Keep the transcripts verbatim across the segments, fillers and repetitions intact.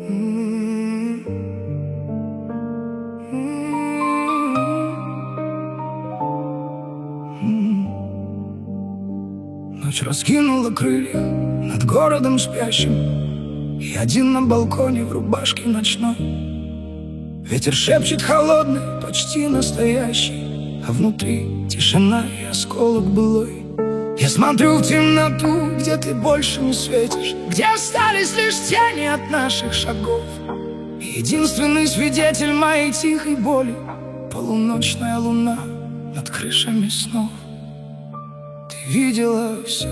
Ночь раскинула крылья над городом спящим, и один на балконе в рубашке ночной. Ветер шепчет холодный, почти настоящий, а внутри тишина и осколок былой. Я смотрю в темноту, где ты больше не светишь, где остались лишь тени от наших шагов. И единственный свидетель моей тихой боли — полуночная луна над крышами снов. Ты видела все,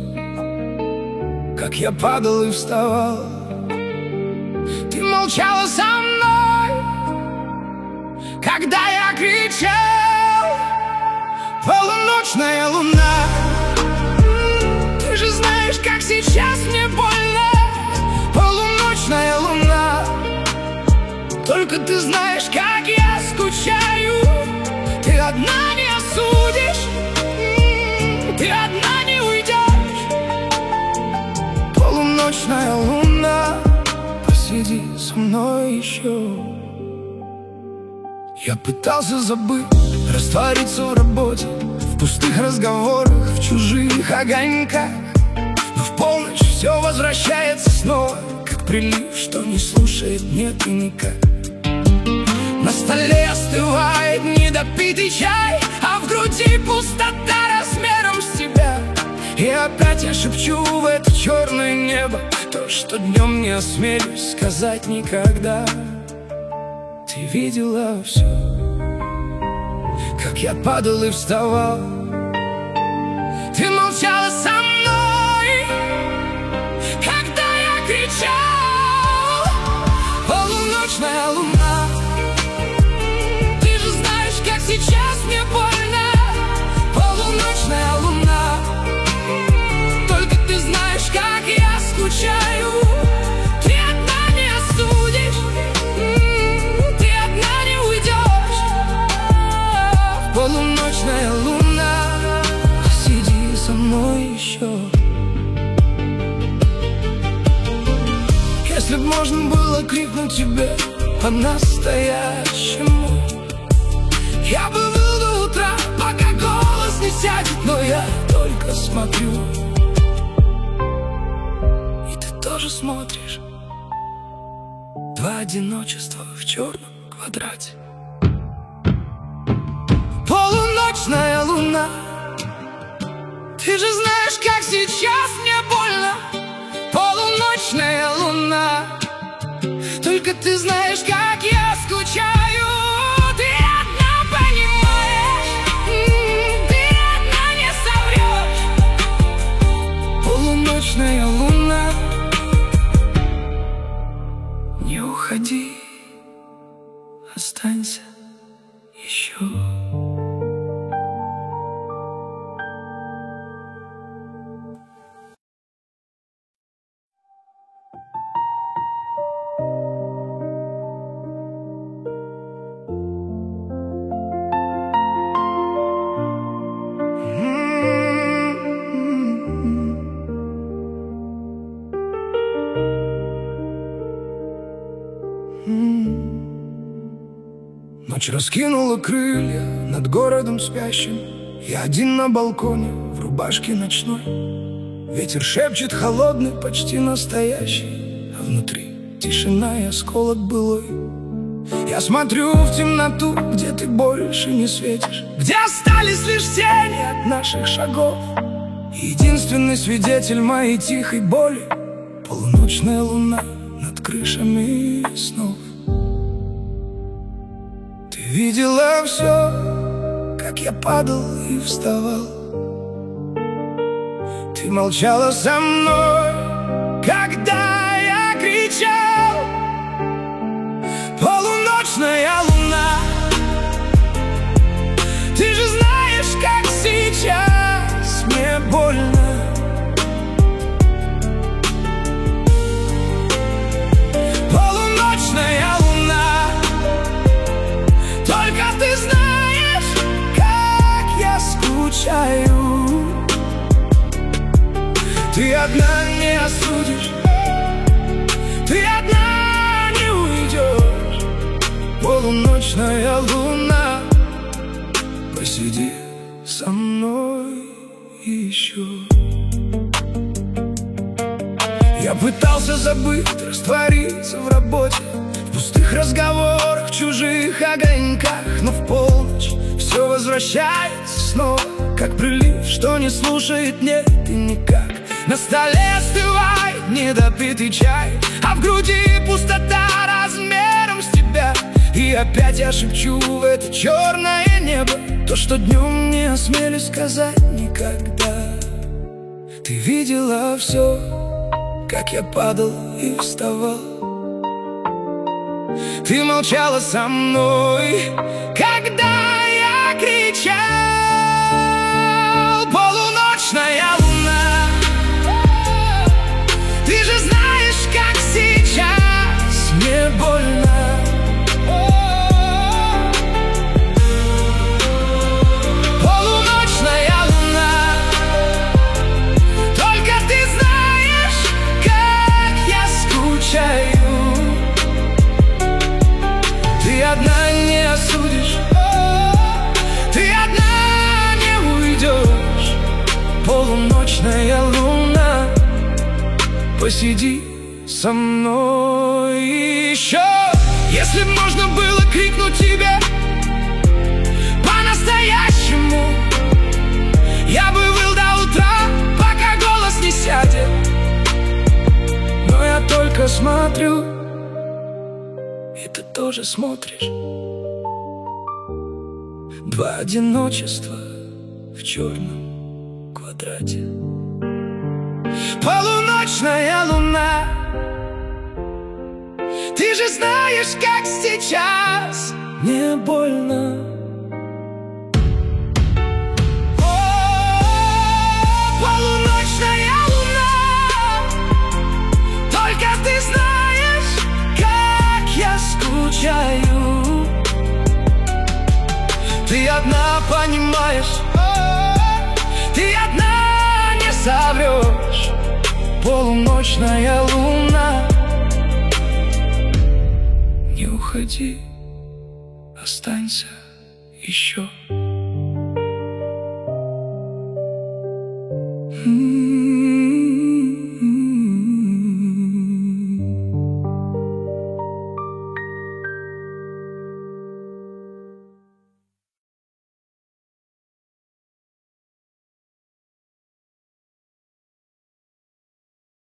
как я падал и вставал. Ты молчала со мной, когда я кричал. Полуночная луна, ты же знаешь, как сейчас мне больно. Полуночная луна, только ты знаешь, как я скучаю. Ты одна не осудишь, ты одна не уйдешь. Полуночная луна, посиди со мной еще. Я пытался забыть, раствориться в работе, в пустых разговорах, в чужих огоньках. Но в полночь все возвращается снова, как прилив, что не слушает нет и никак. На столе остывает недопитый чай, а в груди пустота размером с тебя. И опять я шепчу в это черное небо то, что днем не осмелюсь сказать никогда. Ты видела все, как я падал и вставал. Ты молчала со мной, когда я кричал. Полуночная луна, ты же знаешь, как сейчас мне больно. Полуночная луна, только ты знаешь, как я скучаю. Ты одна не осудишь, ты одна не уйдешь. Полуночная луна, сиди со мной еще. Если б можно было крикнуть тебе по-настоящему, я бы был до утра, пока голос не сядет. Но я только смотрю, и ты тоже смотришь. Два одиночества в черном квадрате. Полуночная луна, ты же знаешь, как сейчас мне больно. Полуночная луна, только ты знаешь, как я скучаю. Ты одна понимаешь, ты одна не соврешь. Полуночная луна, не уходи, останься еще. Ночь раскинула крылья над городом спящим, я один на балконе в рубашке ночной. Ветер шепчет холодный, почти настоящий, а внутри тишина и осколок былой. Я смотрю в темноту, где ты больше не светишь, где остались лишь тени от наших шагов. Единственный свидетель моей тихой боли — полуночная луна над крышами снов. Ты видела все, как я падал и вставал. Ты молчала со мной, когда я кричал. Полуночная луна, ты же знаешь, как сейчас мне больно. Полуночная луна, только ты знаешь, как я скучаю. Ты одна не осудишь, ты одна полуночная луна, посиди со мной еще. Я пытался забыть, раствориться в работе, в пустых разговорах, в чужих огоньках, но в полночь все возвращается снова, как прилив, что не слушает нет и никак. На столе остывает недопитый чай, а в груди пустота размером с тебя. И опять я шепчу в это черное небо то, что днем не осмелюсь сказать никогда. Ты видела все, как я падал и вставал. Ты молчала со мной, когда я кричал. Полуночная луна, ты же знаешь, как сейчас мне больно. Полуночная луна, только ты знаешь, как я скучаю. Ты одна не осудишь, ты одна не уйдешь. Полуночная луна, посиди со мной еще. Если б можно было крикнуть тебе по-настоящему, я бы выл до утра, пока голос не сядет. Но я только смотрю, и ты тоже смотришь. Два одиночества в черном квадрате. Полуночная луна, ты же знаешь, как сейчас мне больно. О, полуночная луна, только ты знаешь, как я скучаю. Ты одна понимаешь, ты одна не соврешь. Полуночная луна, не уходи, останься еще.